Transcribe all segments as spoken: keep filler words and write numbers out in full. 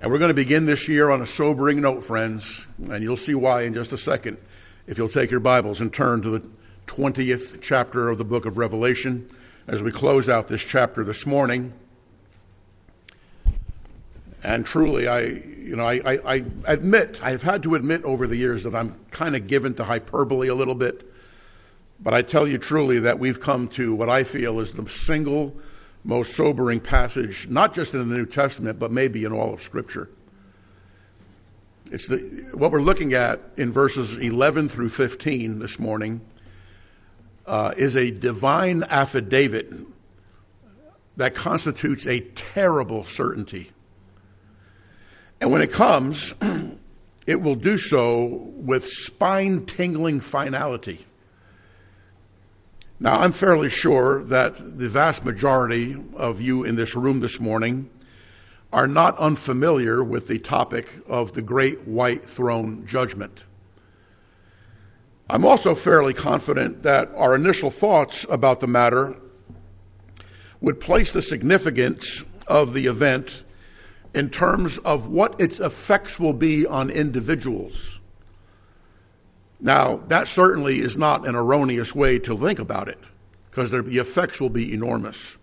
And we're going to begin this year on a sobering note, friends, and you'll see why in just a second if you'll take your Bibles and turn to the twentieth chapter of the book of Revelation as we close out this chapter this morning. And truly, I, you know, I, I, I admit, I've had to admit over the years that I'm kind of given to hyperbole a little bit. But I tell you truly that we've come to what I feel is the single most sobering passage, not just in the New Testament, but maybe in all of Scripture. It's the what we're looking at in verses eleven through fifteen this morning uh, is a divine affidavit that constitutes a terrible certainty. And when it comes, it will do so with spine-tingling finality. Now, I'm fairly sure that the vast majority of you in this room this morning are not unfamiliar with the topic of the Great White Throne Judgment. I'm also fairly confident that our initial thoughts about the matter would place the significance of the event in terms of what its effects will be on individuals. Now, that certainly is not an erroneous way to think about it, because the effects will be enormous.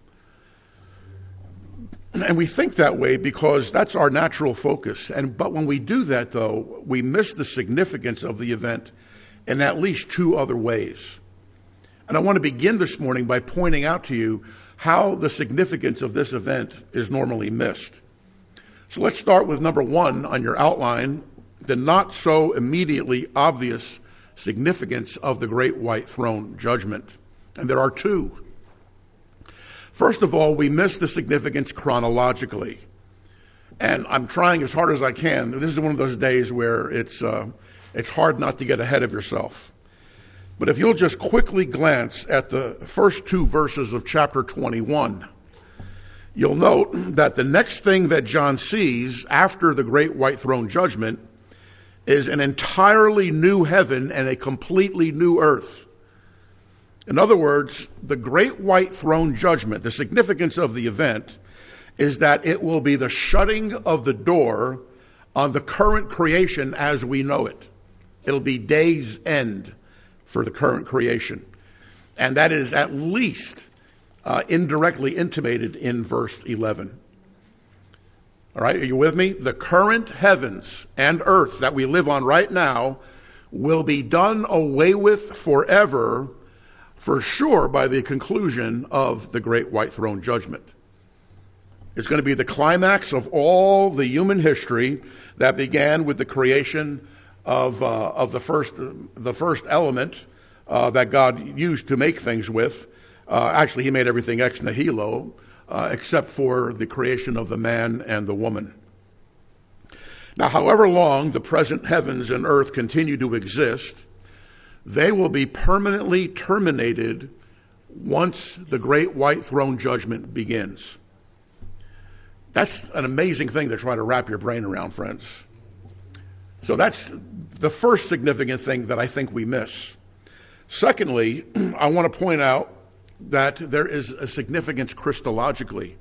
And we think that way because that's our natural focus. And but when we do that, though, we miss the significance of the event in at least two other ways. And I want to begin this morning by pointing out to you how the significance of this event is normally missed. So let's start with number one on your outline, the not so immediately obvious significance of the Great White Throne Judgment. And there are two. First of all, we miss the significance chronologically. And I'm trying as hard as I can. This is one of those days where it's uh, it's hard not to get ahead of yourself. But if you'll just quickly glance at the first two verses of chapter twenty-one, you'll note that the next thing that John sees after the Great White Throne Judgment is an entirely new heaven and a completely new earth. In other words, the Great White Throne Judgment, the significance of the event, is that it will be the shutting of the door on the current creation as we know it. It'll be day's end for the current creation. And that is at least uh, indirectly intimated in verse eleven. All right, are you with me? The current heavens and earth that we live on right now will be done away with forever, for sure, by the conclusion of the Great White Throne Judgment. It's going to be the climax of all the human history that began with the creation of uh, of the first the first element uh, that God used to make things with. Uh, actually, he made everything ex nihilo, Uh, except for the creation of the man and the woman. Now, however long the present heavens and earth continue to exist, they will be permanently terminated once the Great White Throne Judgment begins. That's an amazing thing to try to wrap your brain around, friends. So that's the first significant thing that I think we miss. Secondly, I want to point out that there is a significance Christologically.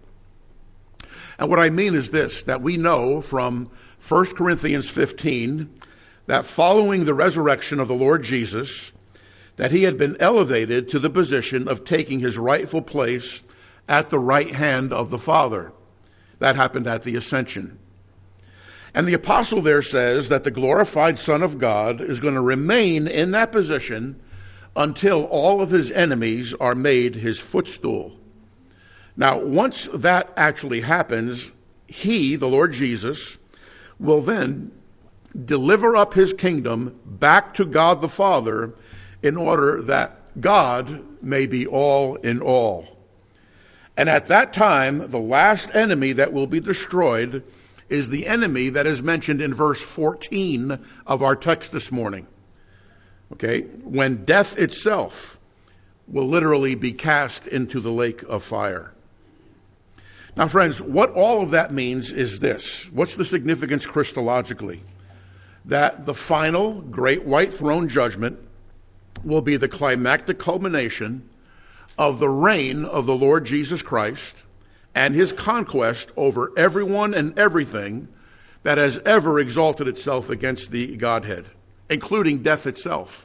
And what I mean is this, that we know from First Corinthians fifteen that following the resurrection of the Lord Jesus, that he had been elevated to the position of taking his rightful place at the right hand of the Father. That happened at the ascension. And the apostle there says that the glorified Son of God is going to remain in that position until all of his enemies are made his footstool. Now, once that actually happens, he, the Lord Jesus, will then deliver up his kingdom back to God the Father in order that God may be all in all. And at that time, the last enemy that will be destroyed is the enemy that is mentioned in verse fourteen of our text this morning. Okay, when death itself will literally be cast into the lake of fire. Now, friends, what all of that means is this. What's the significance Christologically? That the final Great White Throne Judgment will be the climactic culmination of the reign of the Lord Jesus Christ and his conquest over everyone and everything that has ever exalted itself against the Godhead, including death itself.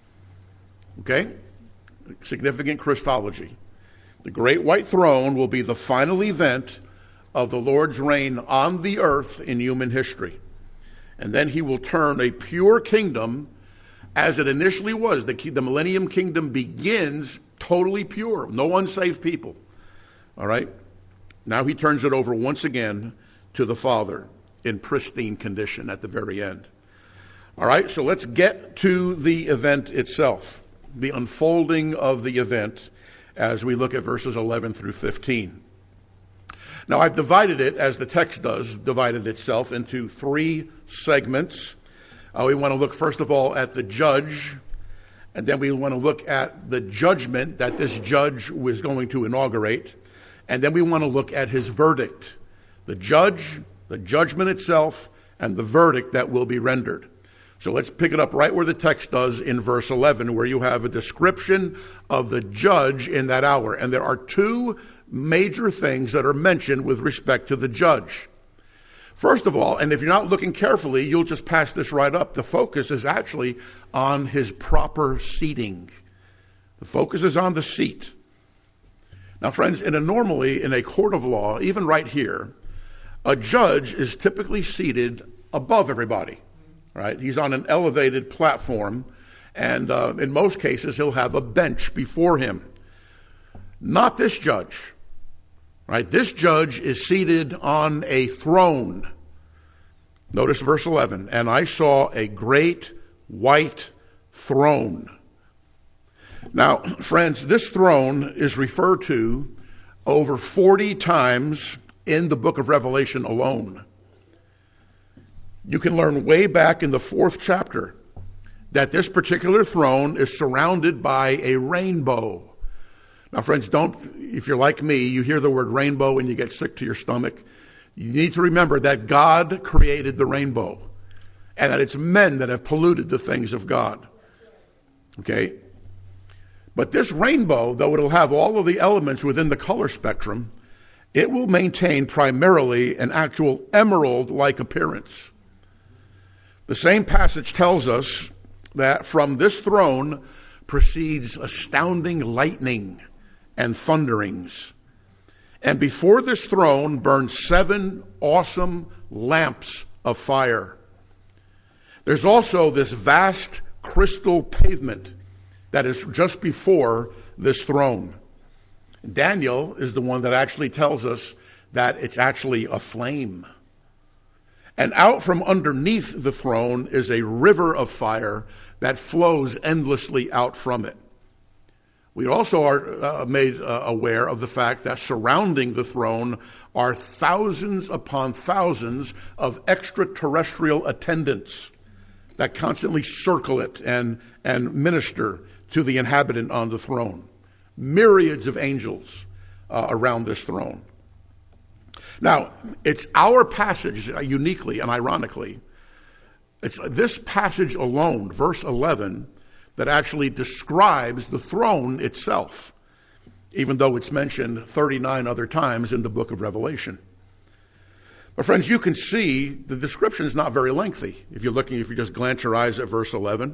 Okay? Significant Christology. The great white throne will be the final event of the Lord's reign on the earth in human history. And then he will turn a pure kingdom, as it initially was. The, the millennium kingdom begins totally pure, no unsaved people. All right? Now he turns it over once again to the Father in pristine condition at the very end. All right, so let's get to the event itself, the unfolding of the event as we look at verses eleven through fifteen. Now, I've divided it, as the text does, divided itself into three segments. Uh, we want to look, first of all, at the judge, and then we want to look at the judgment that this judge was going to inaugurate, and then we want to look at his verdict. The judge, the judgment itself, and the verdict that will be rendered. So let's pick it up right where the text does in verse eleven, where you have a description of the judge in that hour. And there are two major things that are mentioned with respect to the judge. First of all, and if you're not looking carefully, you'll just pass this right up. The focus is actually on his proper seating. The focus is on the seat. Now, friends, in a normally in a court of law, even right here, a judge is typically seated above everybody. Right? He's on an elevated platform, and uh, in most cases, he'll have a bench before him. Not this judge. Right? This judge is seated on a throne. Notice verse eleven. And I saw a great white throne. Now, friends, this throne is referred to over forty times in the book of Revelation alone. You can learn way back in the fourth chapter that this particular throne is surrounded by a rainbow. Now, friends, don't, if you're like me, you hear the word rainbow and you get sick to your stomach. You need to remember that God created the rainbow and that it's men that have polluted the things of God. Okay? But this rainbow, though it'll have all of the elements within the color spectrum, it will maintain primarily an actual emerald-like appearance. The same passage tells us that from this throne proceeds astounding lightning and thunderings. And before this throne burn seven awesome lamps of fire. There's also this vast crystal pavement that is just before this throne. Daniel is the one that actually tells us that it's actually a flame. And out from underneath the throne is a river of fire that flows endlessly out from it. We also are uh, made uh, aware of the fact that surrounding the throne are thousands upon thousands of extraterrestrial attendants that constantly circle it and, and minister to the inhabitant on the throne. Myriads of angels uh, around this throne. Now, it's our passage, uniquely and ironically, it's this passage alone, verse eleven, that actually describes the throne itself, even though it's mentioned thirty-nine other times in the book of Revelation. But friends, you can see the description is not very lengthy. If you're looking, if you just glance your eyes at verse eleven,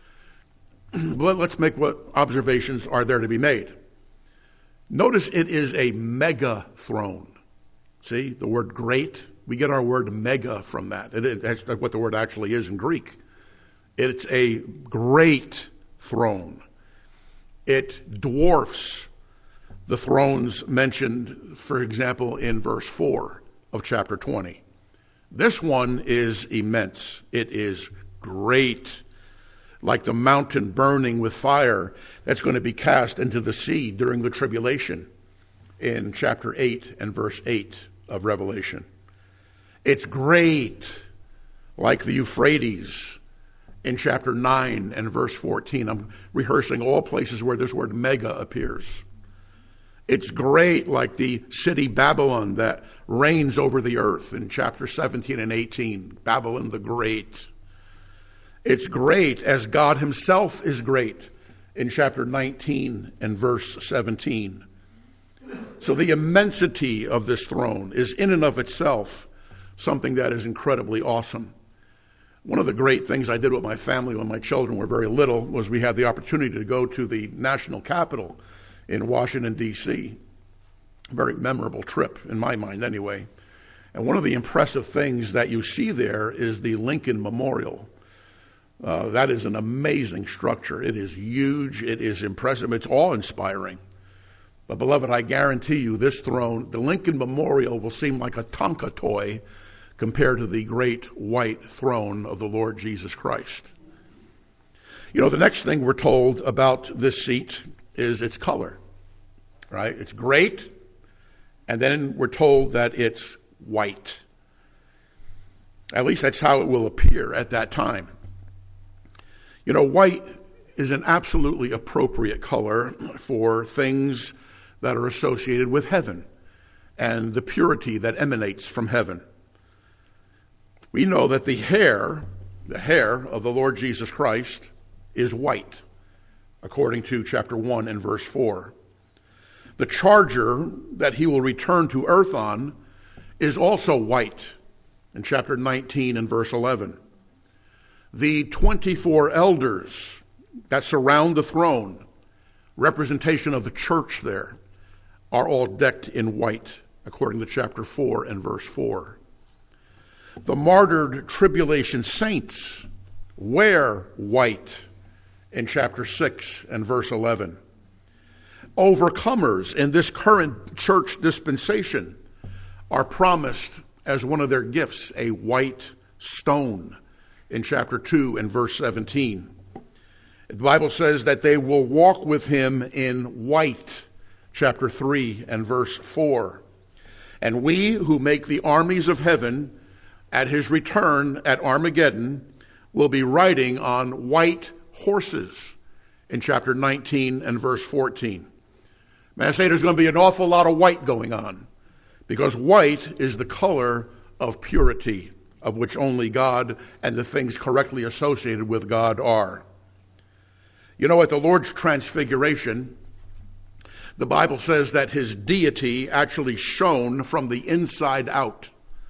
but let's make what observations are there to be made. Notice it is a mega throne. See, the word great, we get our word mega from that. It is, that's what the word actually is in Greek. It's a great throne. It dwarfs the thrones mentioned, for example, in verse four of chapter twenty. This one is immense. It is great, like the mountain burning with fire that's going to be cast into the sea during the tribulation in chapter eight and verse eight of Revelation. It's great, like the Euphrates in chapter nine and verse fourteen. I'm rehearsing all places where this word mega appears. It's great, like the city Babylon that reigns over the earth in chapter seventeen and eighteen, Babylon the Great. It's great as God himself is great in chapter nineteen and verse seventeen. So the immensity of this throne is in and of itself something that is incredibly awesome. One of the great things I did with my family when my children were very little was we had the opportunity to go to the national capitol in Washington, D C A very memorable trip, in my mind anyway. And one of the impressive things that you see there is the Lincoln Memorial. Uh, that is an amazing structure. It is huge. It is impressive. It's awe-inspiring. But, beloved, I guarantee you this throne, the Lincoln Memorial, will seem like a Tonka toy compared to the great white throne of the Lord Jesus Christ. You know, the next thing we're told about this seat is its color, right? It's great, and then we're told that it's white. At least that's how it will appear at that time. You know, white is an absolutely appropriate color for things that are associated with heaven and the purity that emanates from heaven. We know that the hair, the hair of the Lord Jesus Christ is white, according to chapter one and verse four. The charger that he will return to earth on is also white, in chapter nineteen and verse eleven. The twenty-four elders that surround the throne, representation of the church there, are all decked in white, according to chapter four and verse four. The martyred tribulation saints wear white in chapter six and verse eleven. Overcomers in this current church dispensation are promised as one of their gifts a white stone in chapter two and verse seventeen. The Bible says that they will walk with him in white, chapter three and verse four. And we who make the armies of heaven at his return at Armageddon will be riding on white horses in chapter nineteen and verse fourteen. May I say there's going to be an awful lot of white going on, because white is the color of purity, of which only God and the things correctly associated with God are. You know, at the Lord's transfiguration, the Bible says that his deity actually shone from the inside out.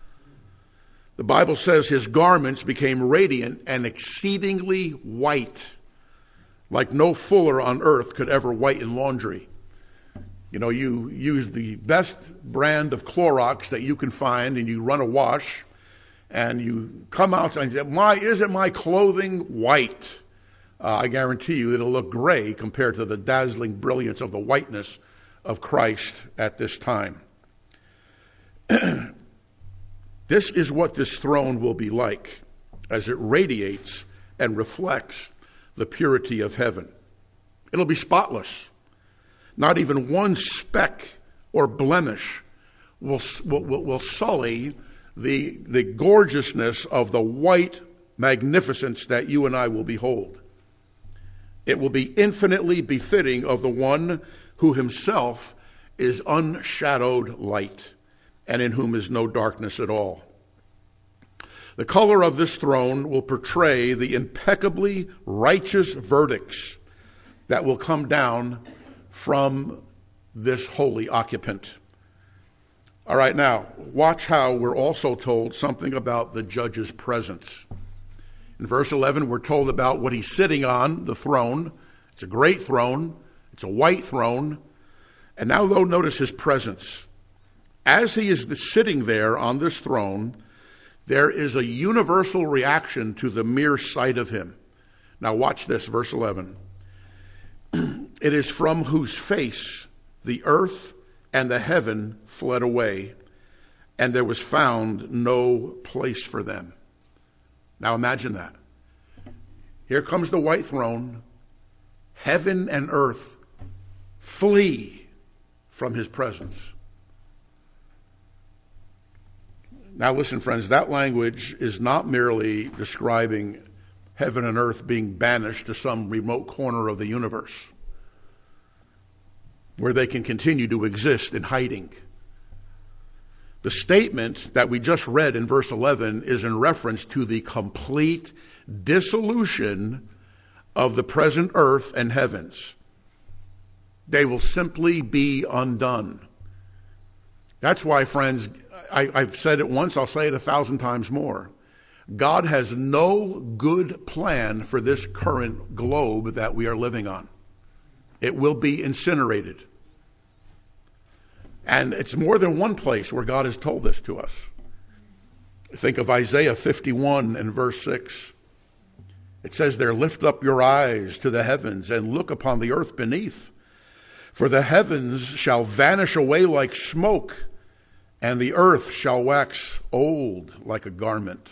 The Bible says his garments became radiant and exceedingly white, like no fuller on earth could ever whiten laundry. You know, you use the best brand of Clorox that you can find, and you run a wash, and you come out and say, "Why isn't my clothing white?" Uh, I guarantee you it'll look gray compared to the dazzling brilliance of the whiteness of Christ at this time. This is what this throne will be like as it radiates and reflects the purity of heaven. It'll be spotless. Not even one speck or blemish will, will, will sully the, the gorgeousness of the white magnificence that you and I will behold. It will be infinitely befitting of the one who himself is unshadowed light, and in whom is no darkness at all. The color of this throne will portray the impeccably righteous verdicts that will come down from this holy occupant. All right, now, watch how we're also told something about the judge's presence. In verse eleven, we're told about what he's sitting on, the throne. It's a great throne. It's a white throne. And now, though, notice his presence. As he is sitting there on this throne, there is a universal reaction to the mere sight of him. Now watch this, verse eleven. It is from whose face the earth and the heaven fled away, and there was found no place for them. Now imagine that. Here comes the white throne. Heaven and earth flee from his presence. Now listen, friends, that language is not merely describing heaven and earth being banished to some remote corner of the universe where they can continue to exist in hiding. The statement that we just read in verse eleven is in reference to the complete dissolution of the present earth and heavens. They will simply be undone. That's why, friends, I, I've said it once, I'll say it a thousand times more. God has no good plan for this current globe that we are living on. It will be incinerated. And it's more than one place where God has told this to us. Think of Isaiah fifty-one and verse six. It says there, lift up your eyes to the heavens and look upon the earth beneath. For the heavens shall vanish away like smoke, and the earth shall wax old like a garment.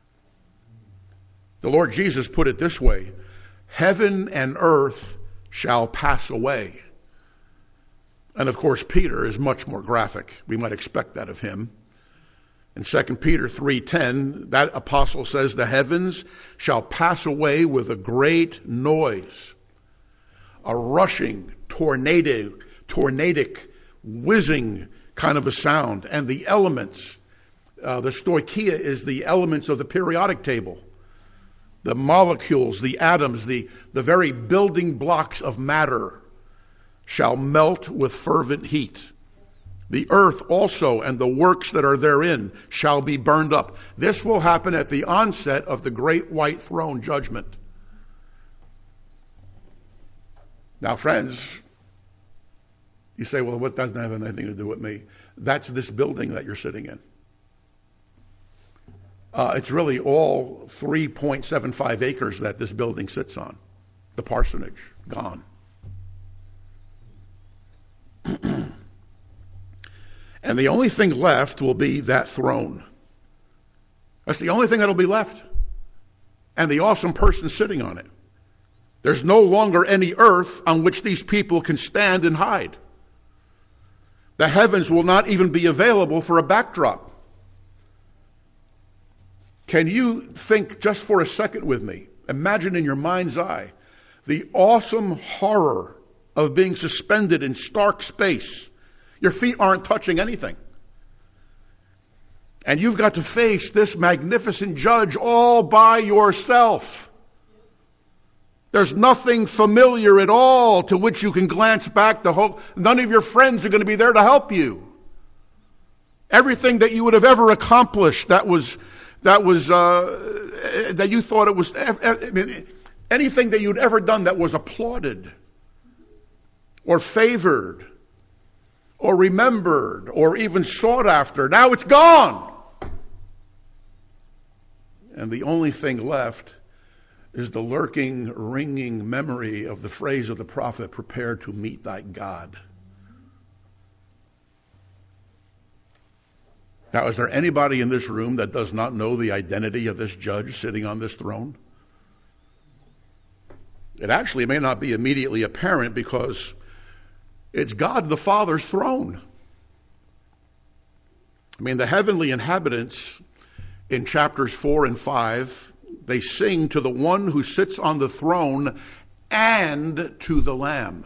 The Lord Jesus put it this way, heaven and earth shall pass away. And of course, Peter is much more graphic. We might expect that of him. In Second Peter three ten, that apostle says, the heavens shall pass away with a great noise, a rushing, tornado, tornadic, whizzing kind of a sound. And the elements, uh, the stoicheia is the elements of the periodic table. The molecules, the atoms, the, the very building blocks of matter shall melt with fervent heat. The earth also and the works that are therein shall be burned up. This will happen at the onset of the great white throne judgment. Now, friends, you say, well, what doesn't have anything to do with me? That's this building that you're sitting in. Uh, it's really all three point seven five acres that this building sits on. The parsonage, gone. And the only thing left will be that throne. That's the only thing that'll be left. And the awesome person sitting on it. There's no longer any earth on which these people can stand and hide. The heavens will not even be available for a backdrop. Can you think just for a second with me, imagine in your mind's eye, the awesome horror of being suspended in stark space. Your feet aren't touching anything. And you've got to face this magnificent judge all by yourself. There's nothing familiar at all to which you can glance back to hope. None of your friends are going to be there to help you. Everything that you would have ever accomplished that was that was uh, that you thought it was I mean, anything that you'd ever done that was applauded or favored or remembered or even sought after, now it's gone. And the only thing left is the lurking, ringing memory of the phrase of the prophet, prepare to meet thy God. Now, is there anybody in this room that does not know the identity of this judge sitting on this throne? It actually may not be immediately apparent because it's God the Father's throne. I mean, the heavenly inhabitants in chapters four and five, they sing to the one who sits on the throne and to the Lamb.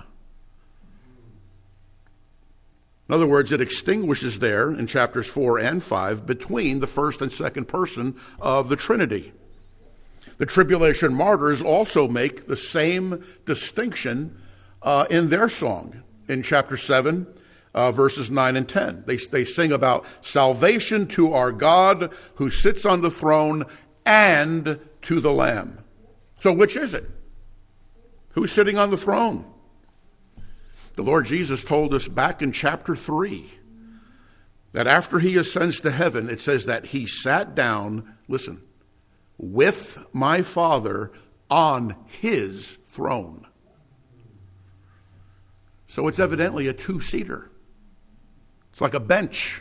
In other words, it extinguishes there in chapters four and five between the first and second person of the Trinity. The tribulation martyrs also make the same distinction uh, in their song in chapter seven, uh, verses nine and ten. They, they sing about salvation to our God who sits on the throne and to the Lamb. So which is it? Who's sitting on the throne? The Lord Jesus told us back in chapter three that after he ascends to heaven, it says that he sat down, listen, with my Father on his throne. So it's evidently a two-seater. It's like a bench.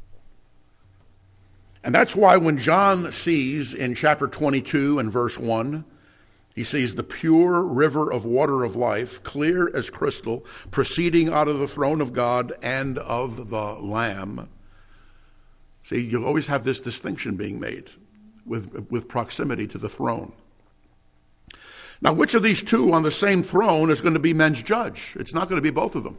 And that's why when John sees in chapter twenty-two and verse one, he sees the pure river of water of life, clear as crystal, proceeding out of the throne of God and of the Lamb. See, you always have this distinction being made with, with proximity to the throne. Now, which of these two on the same throne is going to be men's judge? It's not going to be both of them.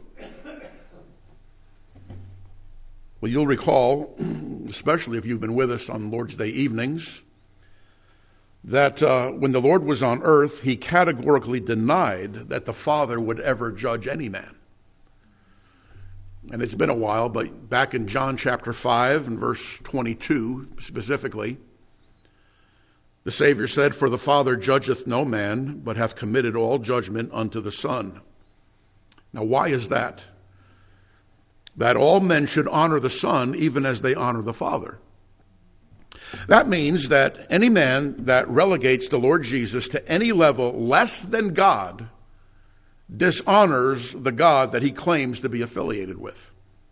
Well, you'll recall, especially if you've been with us on Lord's Day evenings, that uh, when the Lord was on earth, he categorically denied that the Father would ever judge any man. and it's been a while, but back in John chapter five and verse twenty-two specifically, the Savior said, "For the Father judgeth no man, but hath committed all judgment unto the Son." Now, why is that? That all men should honor the Son even as they honor the Father. That means that any man that relegates the Lord Jesus to any level less than God dishonors the God that he claims to be affiliated with.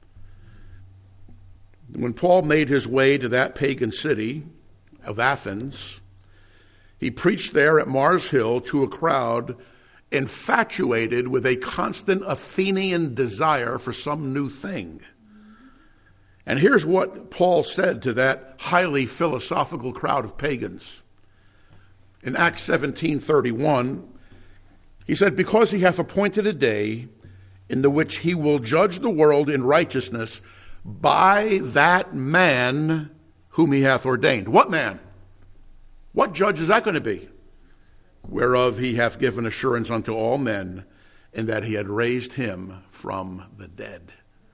When Paul made his way to that pagan city of Athens, he preached there at Mars Hill to a crowd infatuated with a constant Athenian desire for some new thing. And here's what Paul said to that highly philosophical crowd of pagans. In Acts seventeen thirty-one, he said, "Because he hath appointed a day in the which he will judge the world in righteousness by that man whom he hath ordained." What man? What judge is that going to be? "Whereof he hath given assurance unto all men, in that he had raised him from the dead."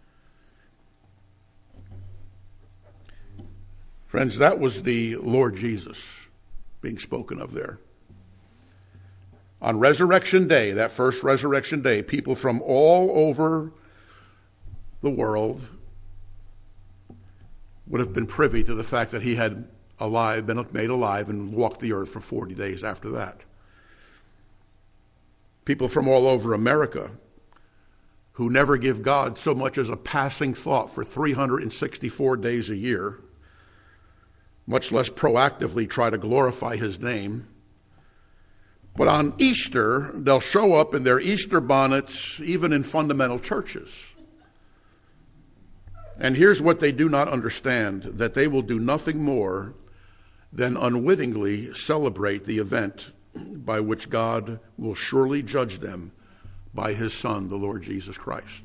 Friends, that was the Lord Jesus being spoken of there. On Resurrection Day, that first Resurrection Day, people from all over the world would have been privy to the fact that he had alive, been made alive, and walked the earth for forty days after that. People from all over America who never give God so much as a passing thought for three hundred sixty-four days a year, much less proactively try to glorify his name. But on Easter, they'll show up in their Easter bonnets, even in fundamental churches. And here's what they do not understand, that they will do nothing more than unwittingly celebrate the event by which God will surely judge them by his Son, the Lord Jesus Christ.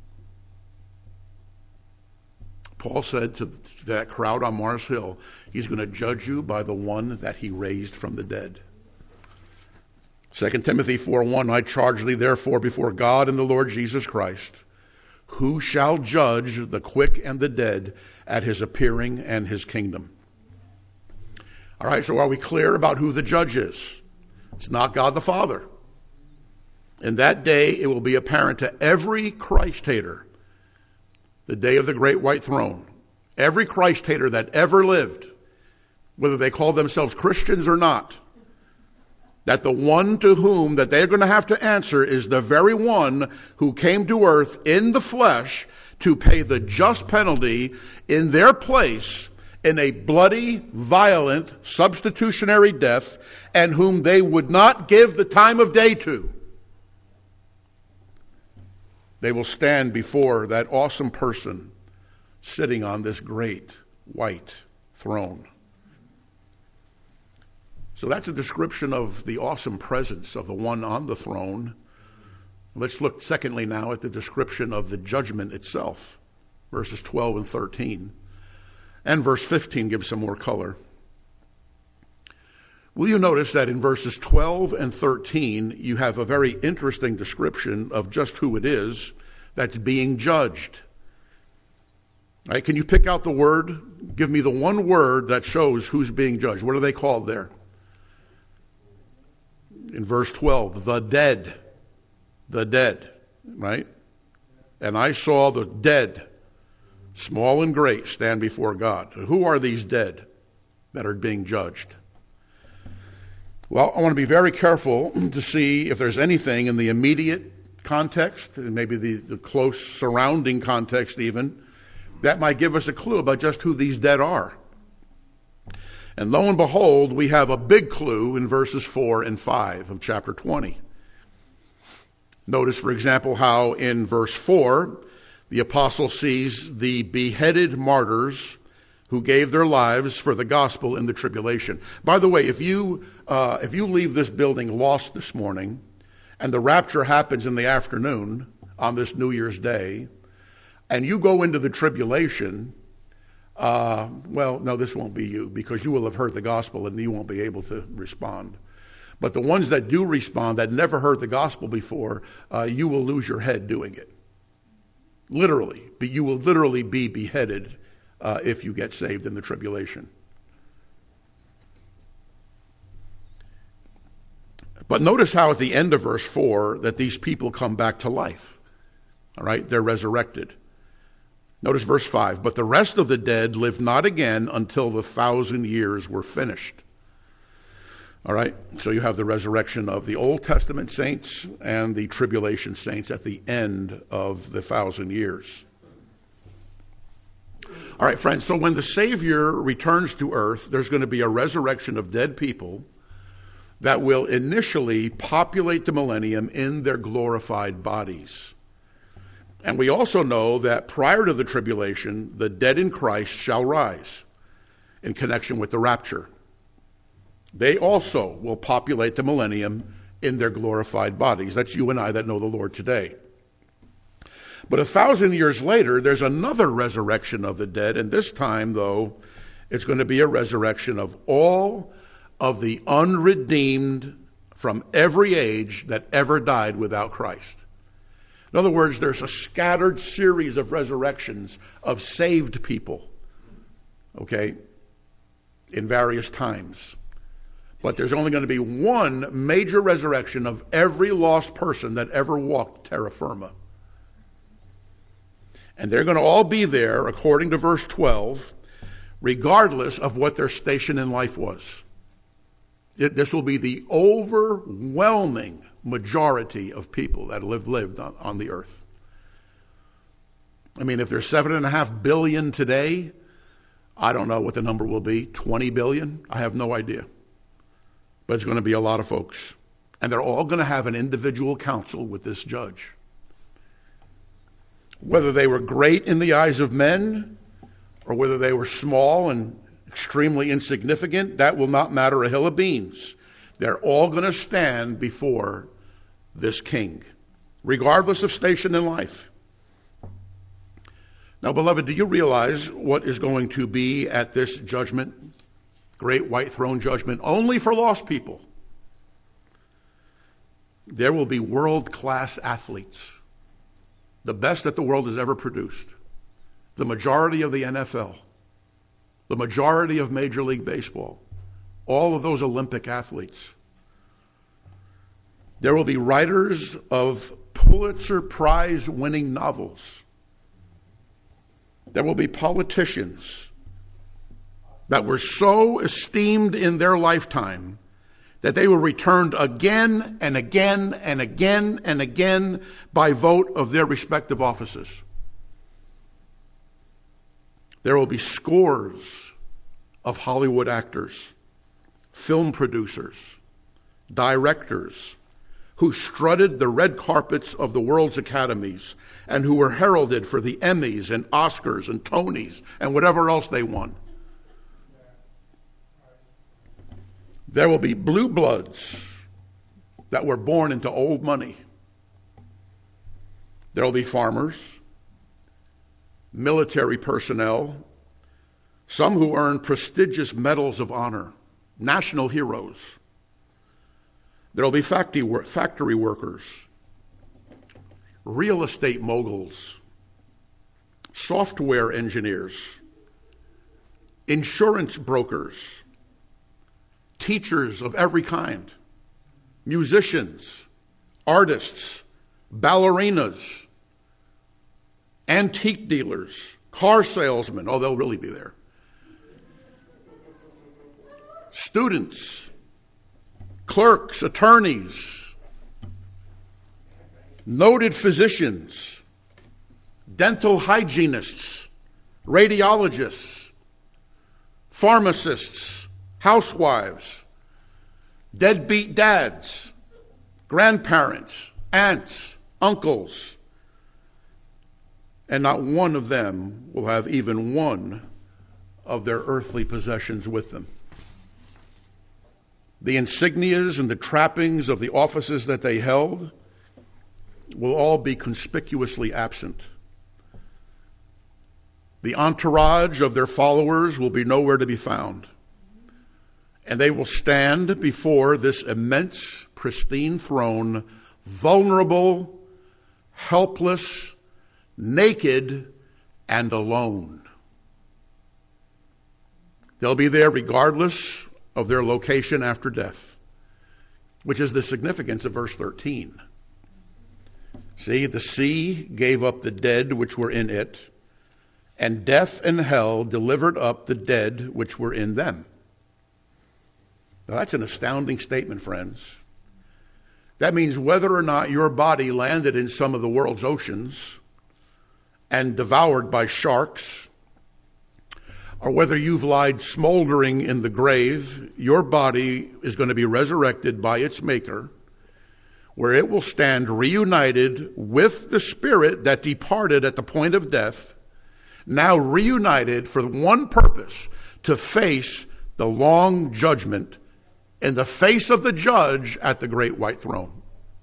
Paul said to that crowd on Mars Hill, he's going to judge you by the one that he raised from the dead. Second Timothy four one, "I charge thee therefore before God and the Lord Jesus Christ, who shall judge the quick and the dead at his appearing and his kingdom." All right, so are we clear about who the judge is? It's not God the Father. In that day, it will be apparent to every Christ hater, the day of the great white throne, every Christ hater that ever lived, whether they call themselves Christians or not, that the one to whom that they're going to have to answer is the very one who came to earth in the flesh to pay the just penalty in their place in a bloody, violent, substitutionary death, and whom they would not give the time of day to. They will stand before that awesome person sitting on this great white throne. So that's a description of the awesome presence of the one on the throne. Let's look secondly now at the description of the judgment itself, verses twelve and thirteen. And verse fifteen gives some more color. Will you notice that in verses twelve and thirteen, you have a very interesting description of just who it is that's being judged. All right, can you pick out the word? Give me the one word that shows who's being judged. What are they called there? In verse twelve, the dead. The dead, right? "And I saw the dead, small and great, stand before God." Who are these dead that are being judged? Well, I want to be very careful to see if there's anything in the immediate context, and maybe the, the close surrounding context even, that might give us a clue about just who these dead are. And lo and behold, we have a big clue in verses four and five of chapter twenty. Notice, for example, how in verse four, the apostle sees the beheaded martyrs who gave their lives for the gospel in the tribulation. By the way, if you uh, if you leave this building lost this morning, and the rapture happens in the afternoon on this New Year's Day, and you go into the tribulation, uh, well, no, this won't be you, because you will have heard the gospel and you won't be able to respond. But the ones that do respond, that never heard the gospel before, uh, you will lose your head doing it. Literally. But you will literally be beheaded uh, if you get saved in the tribulation. But notice how at the end of verse four that these people come back to life. All right? They're resurrected. Notice verse five. But the rest of the dead lived not again until the thousand years were finished. All right? So you have the resurrection of the Old Testament saints and the tribulation saints at the end of the thousand years. All right, friends. So when the Savior returns to earth, there's going to be a resurrection of dead people that will initially populate the millennium in their glorified bodies. And we also know that prior to the tribulation, the dead in Christ shall rise in connection with the rapture. They also will populate the millennium in their glorified bodies. That's you and I that know the Lord today. But a thousand years later, there's another resurrection of the dead, and this time, though, it's going to be a resurrection of all of the unredeemed from every age that ever died without Christ. In other words, there's a scattered series of resurrections of saved people, okay, in various times. But there's only going to be one major resurrection of every lost person that ever walked terra firma. And they're going to all be there, according to verse twelve, regardless of what their station in life was. It, this will be the overwhelming majority of people that have lived on, on the earth. I mean, if there's seven and a half billion today, I don't know what the number will be, twenty billion? I have no idea. But it's going to be a lot of folks. And they're all going to have an individual counsel with this judge. Whether they were great in the eyes of men or whether they were small and extremely insignificant, that will not matter a hill of beans. They're all going to stand before this king, regardless of station in life. Now, beloved, do you realize what is going to be at this judgment, great white throne judgment, only for lost people? There will be world-class athletes, the best that the world has ever produced, the majority of the N F L, the majority of Major League Baseball, all of those Olympic athletes. There will be writers of Pulitzer Prize-winning novels. There will be politicians that were so esteemed in their lifetime that they were returned again and again and again and again by vote of their respective offices. There will be scores of Hollywood actors, film producers, directors who strutted the red carpets of the world's academies and who were heralded for the Emmys and Oscars and Tonys and whatever else they won. There will be blue bloods that were born into old money. There will be farmers, military personnel, some who earn prestigious medals of honor, national heroes. There will be factory factory workers, real estate moguls, software engineers, insurance brokers, teachers of every kind, musicians, artists, ballerinas, antique dealers, car salesmen, oh, they'll really be there, students, clerks, attorneys, noted physicians, dental hygienists, radiologists, pharmacists, housewives, deadbeat dads, grandparents, aunts, uncles, and not one of them will have even one of their earthly possessions with them. The insignias and the trappings of the offices that they held will all be conspicuously absent. The entourage of their followers will be nowhere to be found. And they will stand before this immense, pristine throne, vulnerable, helpless, naked and alone. They'll be there regardless of their location after death, which is the significance of verse thirteen. See, the sea gave up the dead which were in it, and death and hell delivered up the dead which were in them. Now, that's an astounding statement, friends. That means whether or not your body landed in some of the world's oceans and devoured by sharks, or whether you've lied smoldering in the grave, your body is going to be resurrected by its maker, where it will stand reunited with the spirit that departed at the point of death, now reunited for one purpose, to face the long judgment in the face of the judge at the great white throne.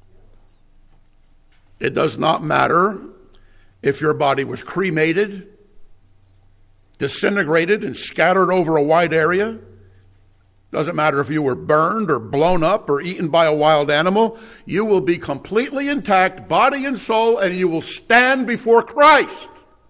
It does not matter if your body was cremated, disintegrated, and scattered over a wide area. Doesn't matter if you were burned or blown up or eaten by a wild animal. You will be completely intact, body and soul, and you will stand before Christ.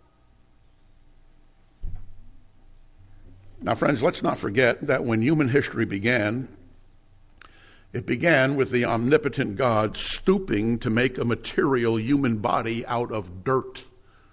Now, friends, let's not forget that when human history began, it began with the omnipotent God stooping to make a material human body out of dirt.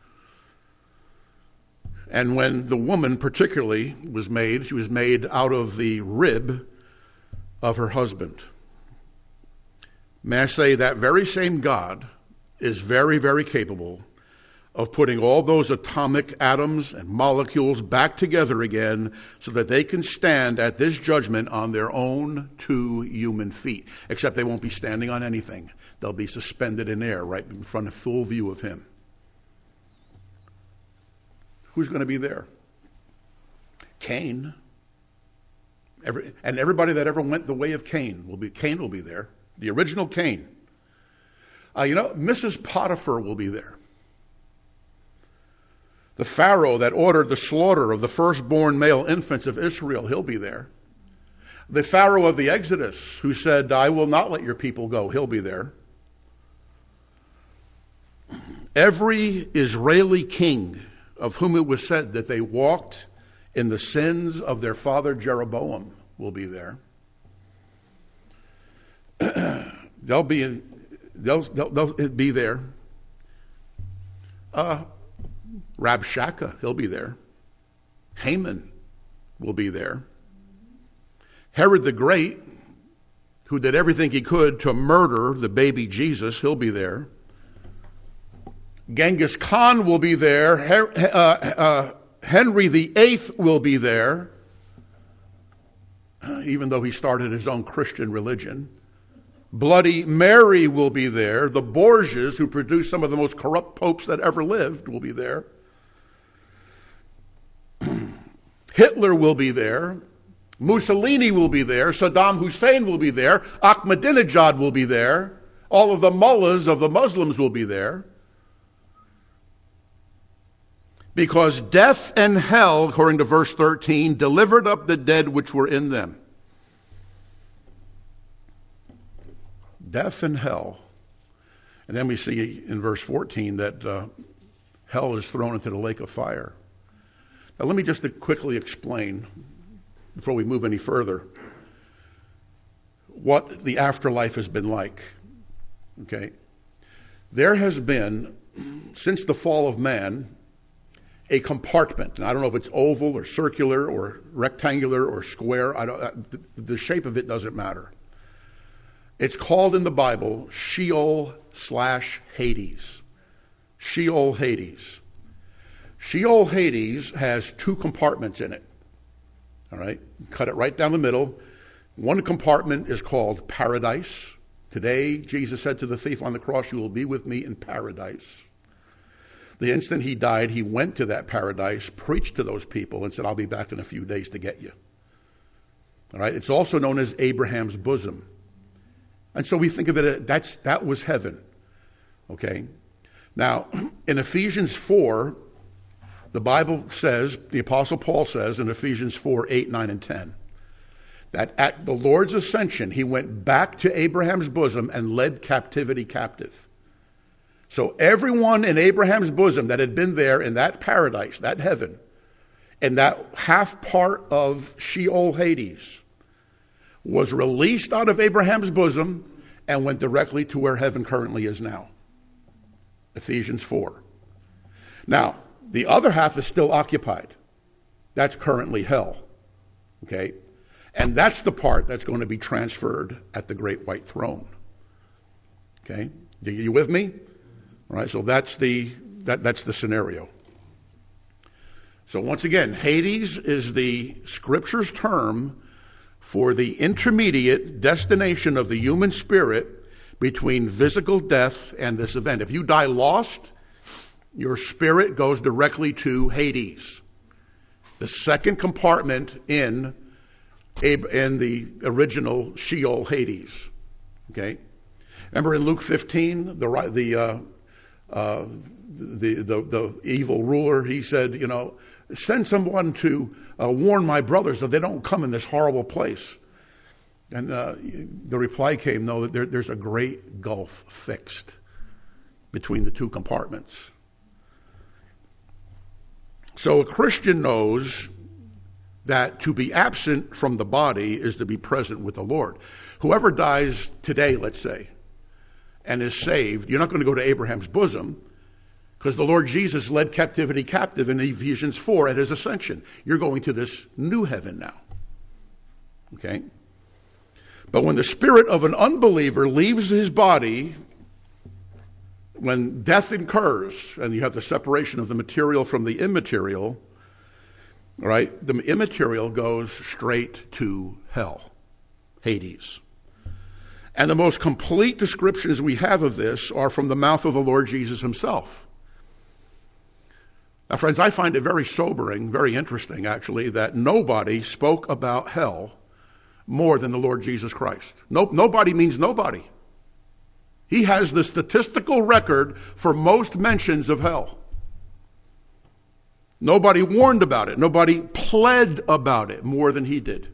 And when the woman particularly was made, she was made out of the rib of her husband. May I say that very same God is very, very capable of putting all those atomic atoms and molecules back together again so that they can stand at this judgment on their own two human feet. Except they won't be standing on anything. They'll be suspended in air right in front of full view of him. Who's going to be there? Cain. Every, and everybody that ever went the way of Cain will be, Cain will be there. The original Cain. Uh, you know, Missus Potiphar will be there. The Pharaoh that ordered the slaughter of the firstborn male infants of Israel, he'll be there. The Pharaoh of the Exodus, who said, I will not let your people go, he'll be there. Every Israeli king of whom it was said that they walked in the sins of their father Jeroboam will be there. they'll be they'll, they'll, they'll be there. Uh, Rabshakeh, he'll be there. Haman will be there. Herod the Great, who did everything he could to murder the baby Jesus, he'll be there. Genghis Khan will be there. Her, uh, uh, Henry the Eighth will be there, uh, even though he started his own Christian religion. Bloody Mary will be there. The Borgias, who produced some of the most corrupt popes that ever lived, will be there. Hitler will be there. Mussolini will be there. Saddam Hussein will be there. Ahmadinejad will be there. All of the mullahs of the Muslims will be there. Because death and hell, according to verse thirteen, delivered up the dead which were in them. Death and hell. And then we see in verse fourteen that uh, hell is thrown into the lake of fire. Now let me just quickly explain, before we move any further, what the afterlife has been like. Okay? There has been, since the fall of man, a compartment, and I don't know if it's oval or circular or rectangular or square. I don't, the shape of it doesn't matter. It's called in the Bible Sheol slash Hades. Sheol Hades. Sheol Hades has two compartments in it. All right, cut it right down the middle. One compartment is called paradise. Today, Jesus said to the thief on the cross, "You will be with me in paradise." The instant he died, he went to that paradise, preached to those people, and said, "I'll be back in a few days to get you." All right. It's also known as Abraham's bosom. And so we think of it, that's, that was heaven. Okay. Now, in Ephesians four, the Bible says, the Apostle Paul says in Ephesians four, eight, nine, and ten, that at the Lord's ascension, he went back to Abraham's bosom and led captivity captive. So everyone in Abraham's bosom that had been there in that paradise, that heaven, in that half part of Sheol, Hades, was released out of Abraham's bosom and went directly to where heaven currently is now. Ephesians four. Now, the other half is still occupied. That's currently hell. Okay? And that's the part that's going to be transferred at the great white throne. Okay? Are you with me? All right, so that's the that, that's the scenario. So once again, Hades is the Scripture's term for the intermediate destination of the human spirit between physical death and this event. If you die lost, your spirit goes directly to Hades, the second compartment in, in the original Sheol, Hades. Okay? Remember in Luke fifteen, the the uh, uh, the, the the evil ruler, he said, you know, send someone to uh, warn my brothers that they don't come in this horrible place. And uh, the reply came, no, there, there's a great gulf fixed between the two compartments. So a Christian knows that to be absent from the body is to be present with the Lord. Whoever dies today, let's say, and is saved, you're not going to go to Abraham's bosom, because the Lord Jesus led captivity captive in Ephesians four at his ascension. You're going to this new heaven now. Okay? But when the spirit of an unbeliever leaves his body, when death occurs, and you have the separation of the material from the immaterial, right? The immaterial goes straight to hell, Hades. And the most complete descriptions we have of this are from the mouth of the Lord Jesus himself. Now, friends, I find it very sobering, very interesting, actually, that nobody spoke about hell more than the Lord Jesus Christ. No, nobody means nobody. He has the statistical record for most mentions of hell. Nobody warned about it. Nobody pled about it more than he did.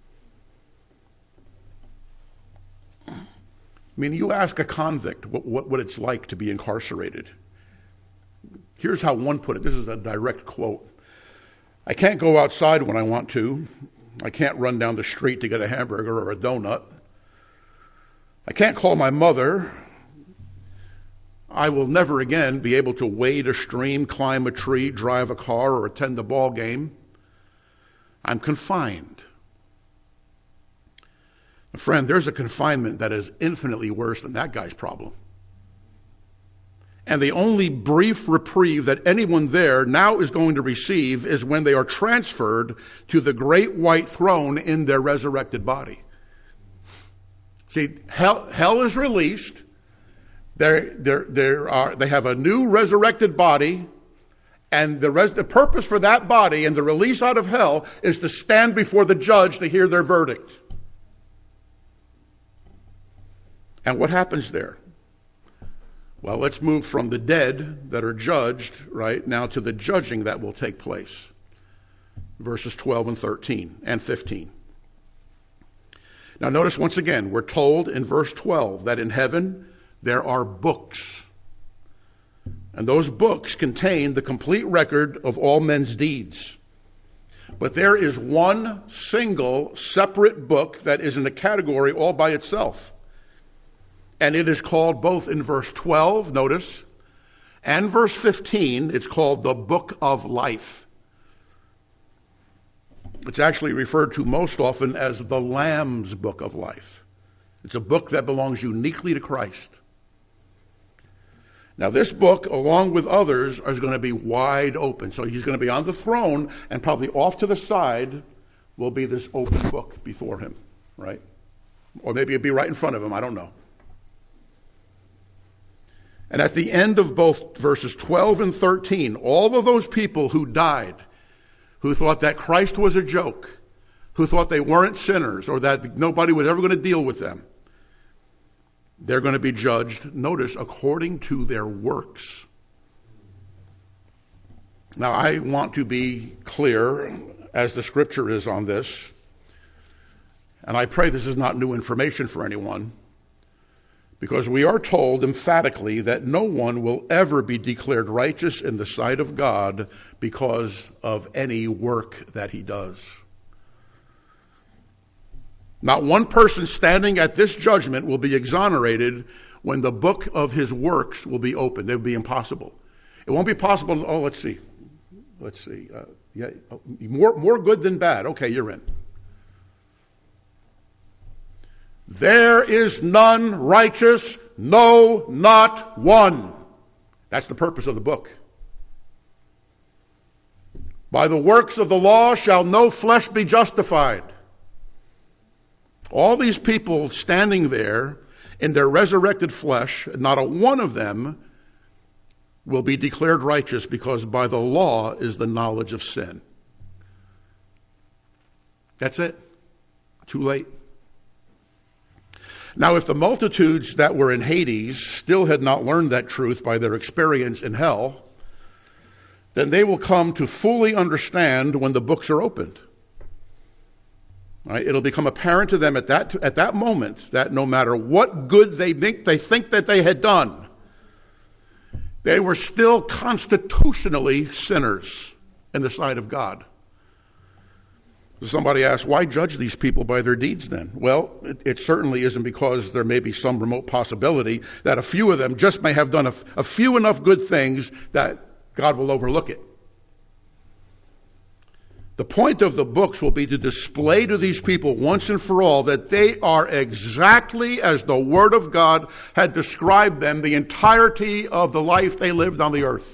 I mean, you ask a convict what, what, what it's like to be incarcerated. Here's how one put it. This is a direct quote. I can't go outside when I want to. I can't run down the street to get a hamburger or a donut. I can't call my mother. I will never again be able to wade a stream, climb a tree, drive a car, or attend a ball game. I'm confined. Friend, there's a confinement that is infinitely worse than that guy's problem. And the only brief reprieve that anyone there now is going to receive is when they are transferred to the great white throne in their resurrected body. See, hell, hell is released. They're, they're, they're, are, they have a new resurrected body, and the, res, the purpose for that body and the release out of hell is to stand before the judge to hear their verdict. And what happens there? Well, let's move from the dead that are judged, right, now to the judging that will take place. Verses twelve and thirteen and fifteen. Now notice once again, we're told in verse twelve that in heaven there are books. And those books contain the complete record of all men's deeds. But there is one single separate book that is in a category all by itself. And it is called both in verse twelve, notice, and verse fifteen, it's called the Book of Life. It's actually referred to most often as the Lamb's Book of Life. It's a book that belongs uniquely to Christ. Now, this book, along with others, is going to be wide open. So he's going to be on the throne, and probably off to the side will be this open book before him, right? Or maybe it'll be right in front of him, I don't know. And at the end of both verses twelve and thirteen, all of those people who died, who thought that Christ was a joke, who thought they weren't sinners or that nobody was ever going to deal with them, they're going to be judged, notice, according to their works. Now, I want to be clear, as the Scripture is on this, and I pray this is not new information for anyone, Because we are told emphatically that no one will ever be declared righteous in the sight of God because of any work that he does. Not one person standing at this judgment will be exonerated when the book of his works will be opened. It will be impossible. It won't be possible. Oh, let's see. Let's see. Uh, yeah, more, more good than bad. Okay, you're in. There is none righteous, no, not one. That's the purpose of the book. By the works of the law shall no flesh be justified. All these people standing there in their resurrected flesh, not a one of them will be declared righteous, because by the law is the knowledge of sin. That's it. Too late. Now, if the multitudes that were in Hades still had not learned that truth by their experience in hell, then they will come to fully understand when the books are opened. Right? It'll become apparent to them at that at that moment that no matter what good they think they think that they had done, they were still constitutionally sinners in the sight of God. Somebody asks, why judge these people by their deeds then? Well, it, it certainly isn't because there may be some remote possibility that a few of them just may have done a, a few enough good things that God will overlook it. The point of the books will be to display to these people once and for all that they are exactly as the Word of God had described them the entirety of the life they lived on the earth.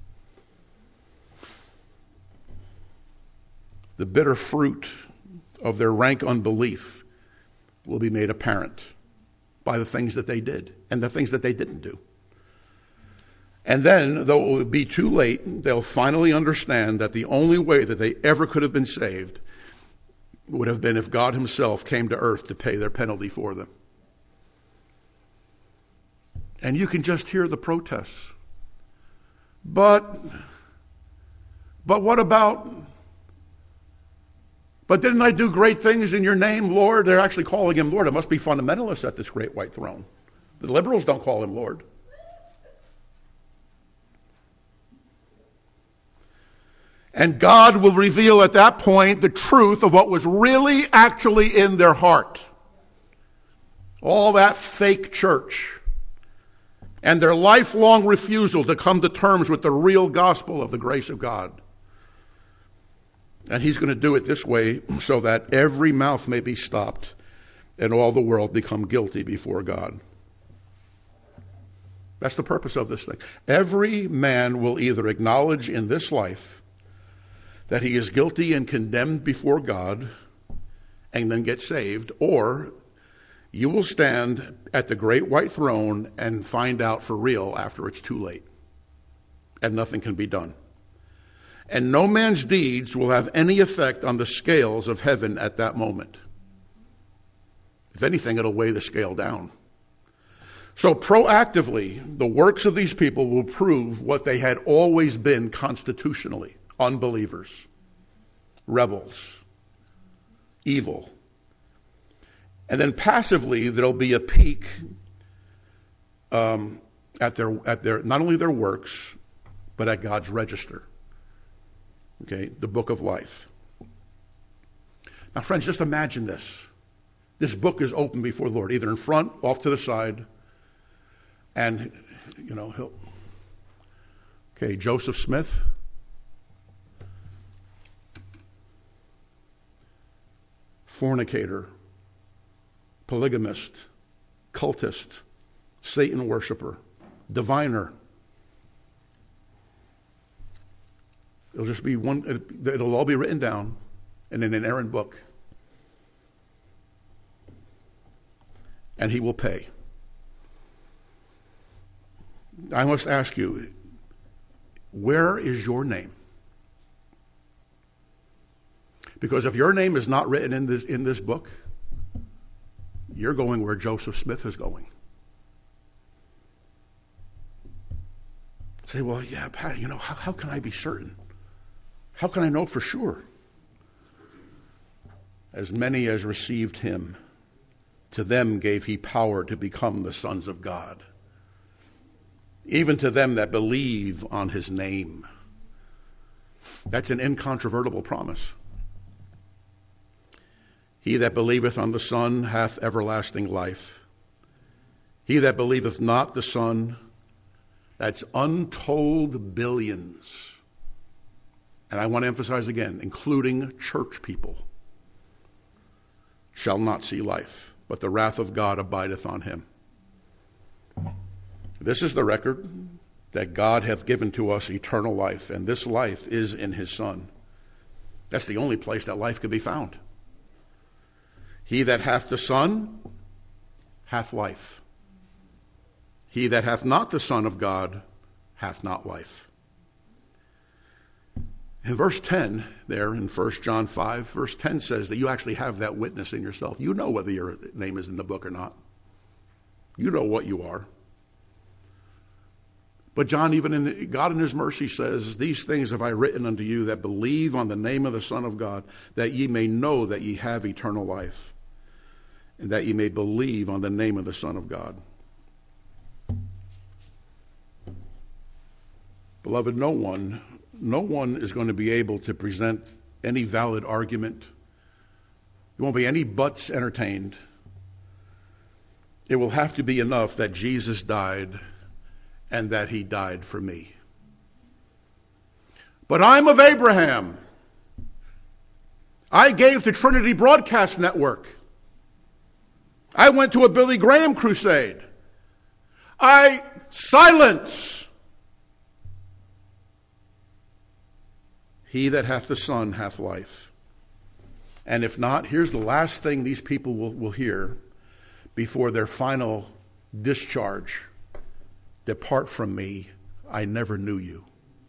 The bitter fruit of their rank unbelief will be made apparent by the things that they did and the things that they didn't do. And then, though it would be too late, they'll finally understand that the only way that they ever could have been saved would have been if God himself came to earth to pay their penalty for them. And you can just hear the protests. But, but what about... But didn't I do great things in your name, Lord? They're actually calling him Lord. It must be fundamentalists at this great white throne. The liberals don't call him Lord. And God will reveal at that point the truth of what was really actually in their heart. All that fake church and their lifelong refusal to come to terms with the real gospel of the grace of God. And he's going to do it this way so that every mouth may be stopped and all the world become guilty before God. That's the purpose of this thing. Every man will either acknowledge in this life that he is guilty and condemned before God and then get saved, or you will stand at the great white throne and find out for real after it's too late and nothing can be done. And no man's deeds will have any effect on the scales of heaven at that moment. If anything, it'll weigh the scale down. So proactively, the works of these people will prove what they had always been constitutionally: unbelievers, rebels, evil. And then passively, there'll be a peek um, at their at their not only their works, but at God's register. Okay, the book of life. Now, friends, just imagine this. This book is open before the Lord, either in front, off to the side, and, you know, he'll... Okay, Joseph Smith. Fornicator, polygamist, cultist, Satan worshiper, diviner. It'll just be one, it'll all be written down in an inerrant book. And he will pay. I must ask you, where is your name? Because if your name is not written in this, in this book, you're going where Joseph Smith is going. Say, well, yeah, Pat, you know, how, how can I be certain? How can I know for sure? As many as received him, To them gave he power to become the sons of God, even to them that believe on his name. That's an incontrovertible promise. He that believeth on the Son hath everlasting life. He that believeth not the Son, that's untold billions. And I want to emphasize again, including church people, shall not see life, but the wrath of God abideth on him. This is the record, that God hath given to us eternal life, and this life is in his Son. That's the only place that life could be found. He that hath the Son hath life. He that hath not the Son of God hath not life. In verse ten, there in First John five, verse ten says that you actually have that witness in yourself. You know whether your name is in the book or not. You know what you are. But John, even in God in his mercy, says, these things have I written unto you that believe on the name of the Son of God, that ye may know that ye have eternal life, and that ye may believe on the name of the Son of God. Beloved, no one, no one is going to be able to present any valid argument. There won't be any buts entertained. It will have to be enough that Jesus died and that he died for me. But I'm of Abraham. I gave to Trinity Broadcast Network. I went to a Billy Graham crusade. I silence. He that hath the Son hath life. And if not, here's the last thing these people will, will hear before their final discharge. Depart from me, I never knew you.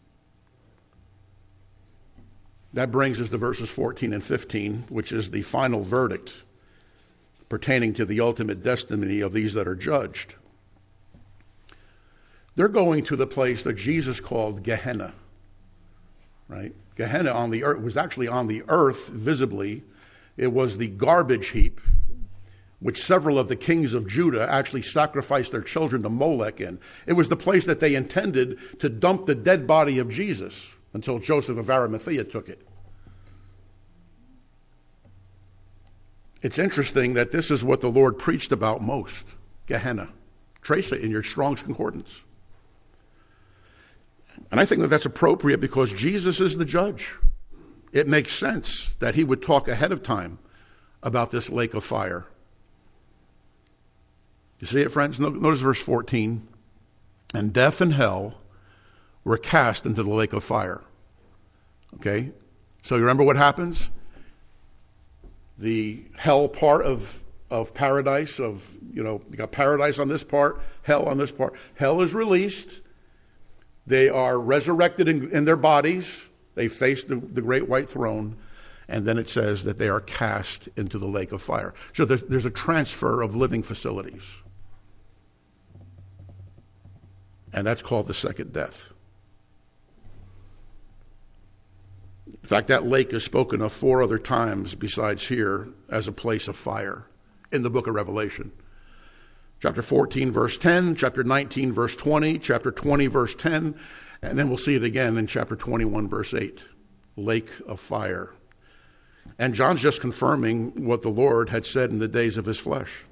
That brings us to verses fourteen and fifteen, which is the final verdict pertaining to the ultimate destiny of these that are judged. They're going to the place that Jesus called Gehenna, right? Gehenna on the earth was actually on the earth visibly. It was the garbage heap which several of the kings of Judah actually sacrificed their children to Molech in. It was the place that they intended to dump the dead body of Jesus until Joseph of Arimathea took it. It's interesting that this is what the Lord preached about most, Gehenna. Trace it in your Strong's Concordance. And I think that that's appropriate because Jesus is the judge. It makes sense that he would talk ahead of time about this lake of fire. You see it, friends? Notice verse fourteen. And death and hell were cast into the lake of fire. Okay? So you remember what happens? The hell part of, of paradise, of, you know, you got paradise on this part, hell on this part. Hell is released. They are resurrected in, in their bodies. They face the, the great white throne. And then it says that they are cast into the lake of fire. So there's, there's a transfer of living facilities. And that's called the second death. In fact, that lake is spoken of four other times besides here as a place of fire in the book of Revelation. Chapter fourteen, verse ten, chapter nineteen, verse twenty, chapter twenty, verse ten, and then we'll see it again in chapter twenty-one, verse eight. Lake of fire. And John's just confirming what the Lord had said in the days of his flesh.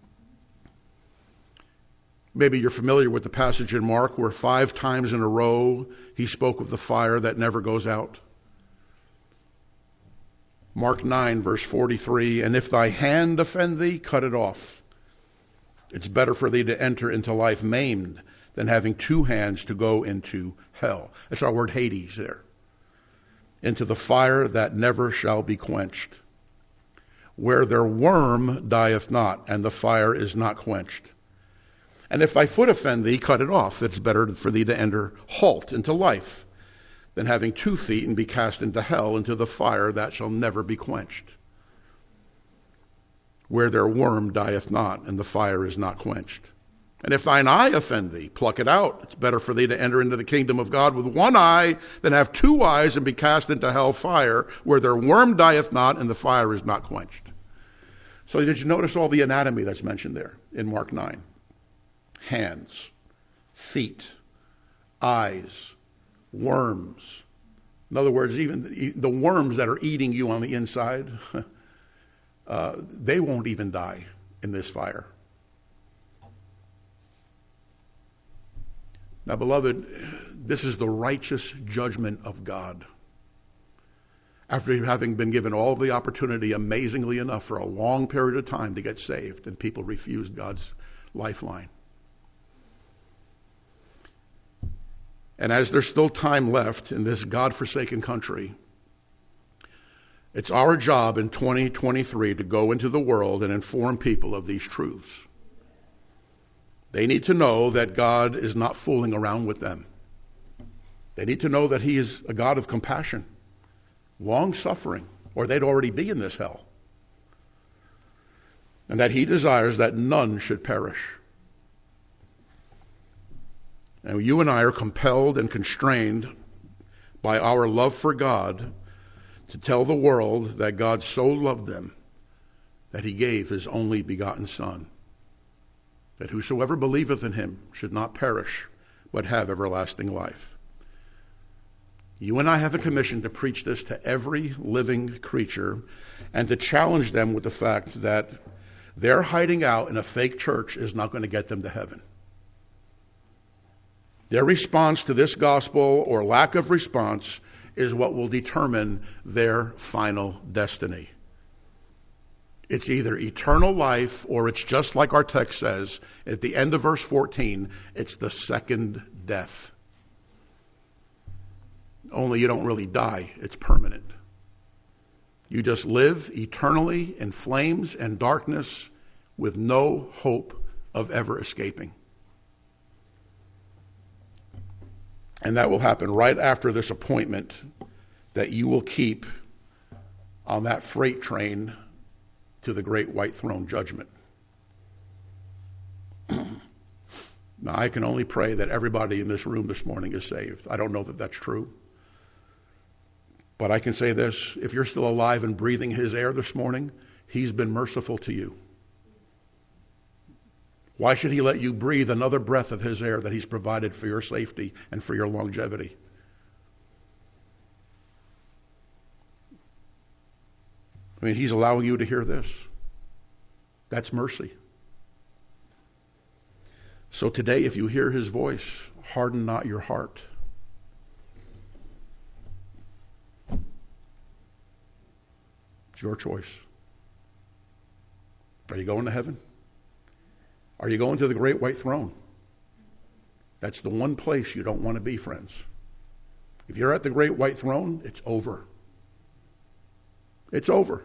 Maybe you're familiar with the passage in Mark where five times in a row he spoke of the fire that never goes out. Mark nine, verse forty-three, and if thy hand offend thee, cut it off. It's better for thee to enter into life maimed than having two hands to go into hell. That's our word Hades there. Into the fire that never shall be quenched, where their worm dieth not, and the fire is not quenched. And if thy foot offend thee, cut it off. It's better for thee to enter halt into life than having two feet and be cast into hell, into the fire that shall never be quenched, where their worm dieth not, and the fire is not quenched. And if thine eye offend thee, pluck it out. It's better for thee to enter into the kingdom of God with one eye than have two eyes and be cast into hell fire, where their worm dieth not, and the fire is not quenched. So did you notice all the anatomy that's mentioned there in Mark nine? Hands, feet, eyes, worms. In other words, even the worms that are eating you on the inside, uh, they won't even die in this fire. Now, beloved, this is the righteous judgment of God. After having been given all the opportunity, amazingly enough, for a long period of time to get saved, and people refused God's lifeline. And as there's still time left in this God-forsaken country, it's our job in twenty twenty-three to go into the world and inform people of these truths. They need to know that God is not fooling around with them. They need to know that he is a God of compassion, long-suffering, or they'd already be in this hell. And that he desires that none should perish. And you and I are compelled and constrained by our love for God to tell the world that God so loved them that he gave his only begotten Son, that whosoever believeth in him should not perish, but have everlasting life. You and I have a commission to preach this to every living creature and to challenge them with the fact that their hiding out in a fake church is not going to get them to heaven. Their response to this gospel or lack of response is what will determine their final destiny. It's either eternal life or it's just like our text says at the end of verse fourteen, it's the second death. Only you don't really die, it's permanent. You just live eternally in flames and darkness with no hope of ever escaping. And that will happen right after this appointment that you will keep on that freight train to the great white throne judgment. Now, I can only pray that everybody in this room this morning is saved. I don't know that that's true. But I can say this, if you're still alive and breathing his air this morning, he's been merciful to you. Why should he let you breathe another breath of his air that he's provided for your safety and for your longevity? I mean, he's allowing you to hear this. That's mercy. So today, if you hear his voice, harden not your heart. It's your choice. Are you going to heaven? Are you going to the great white throne? That's the one place you don't want to be, friends. If you're at the great white throne, it's over. It's over.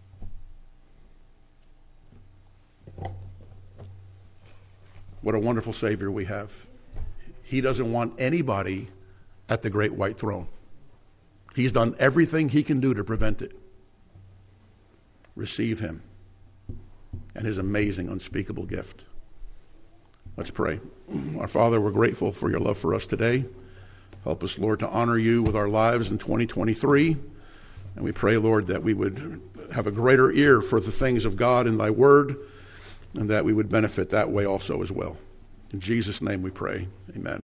What a wonderful Savior we have. He doesn't want anybody at the great white throne. He's done everything he can do to prevent it. Receive him and his amazing, unspeakable gift. Let's pray. Our Father, we're grateful for your love for us today. Help us, Lord, to honor you with our lives in twenty twenty-three. And we pray, Lord, that we would have a greater ear for the things of God in thy word, and that we would benefit that way also as well. In Jesus' name we pray. Amen.